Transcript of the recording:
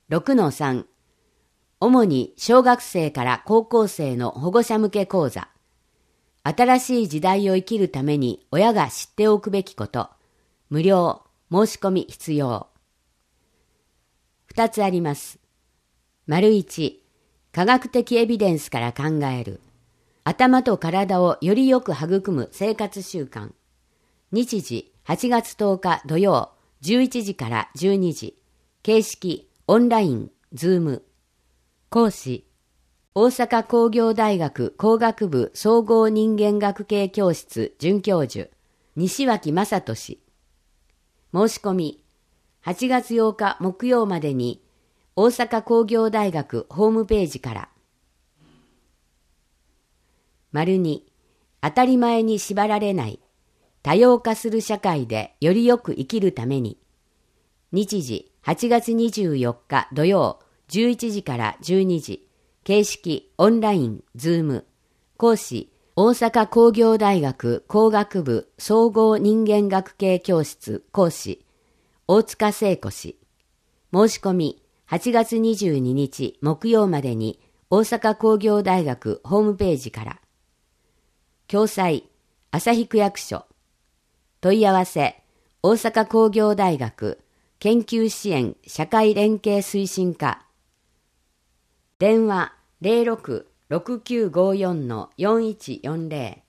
6-3 主に小学生から高校生の保護者向け講座。新しい時代を生きるために親が知っておくべきこと。無料、申し込み必要。2つあります。1、科学的エビデンスから考える。頭と体をよりよく育む生活習慣。日時8月10日土曜11時から12時。形式オンライン、ズーム。講師大阪工業大学工学部総合人間学系教室准教授西脇正俊。申し込み8月8日木曜までに大阪工業大学ホームページから。2、当たり前に縛られない多様化する社会でよりよく生きるために。日時8月24日土曜11時から12時。形式オンライン、ズーム。講師大阪工業大学工学部総合人間学系教室講師大塚聖子氏。申し込み8月22日木曜までに大阪工業大学ホームページから。共催旭区役所。問い合わせ大阪工業大学研究支援社会連携推進課。電話06-6954-4140